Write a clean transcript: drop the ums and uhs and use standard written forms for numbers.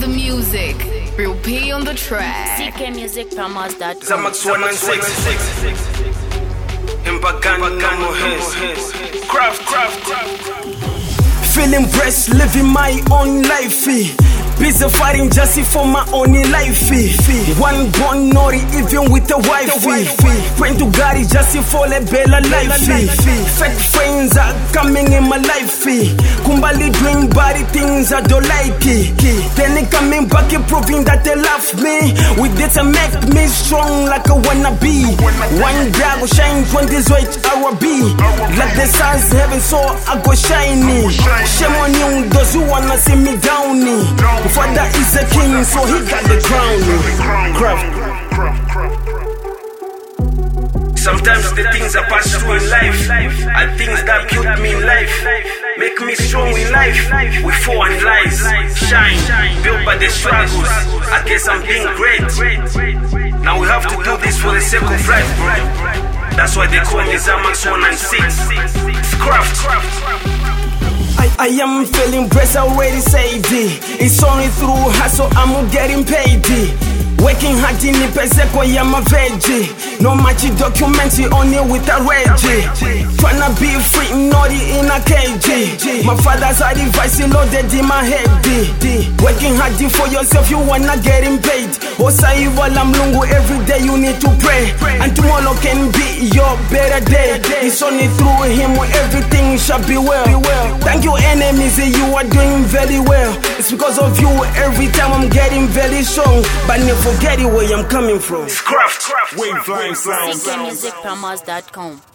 the music. Real P on the track. CKmusicpromos.com. Zamax 196. Impagani no hits. Craft. Feeling blessed, living my own life. Busy fighting just for my own life. One born naughty, even with a wife. Praying to God just for a better life. Fake friends are coming in my life. Kumbali doing body things I don't like. Then they coming back and proving that they love me. With this I make me strong like I wanna be. One day I go shine 20s white RB. Like the sun's heaven, so I go shiny. Shame on you, those who wanna see me downy. Father is a king, so he got the crown. Craft. Sometimes the things I pass through in life are things that build me in life, make me strong in life. We fall and rise, shine, built by the struggles. I guess I'm being great. Now we have to do this for the sake of life, bro. That's why they call me Zamax 196. Craft. I am feeling blessed, already saved. It's only through hustle I'm getting paid. Working hard in the Peseko, I'm a veggie. No much documentary, only with a reggie. Tryna be free, naughty in a cage. My father's advice loaded in my head. Working hard for yourself, you wanna getting paid. Osaiwa Lamlungu, every day you need to pray. And tomorrow can be your better day. It's only through him everything shall be well. Thank you enemies, you are doing very well. It's because of you every time I'm getting very strong. But never forget it where I'm coming from. Craft. CKmusicpromos.com.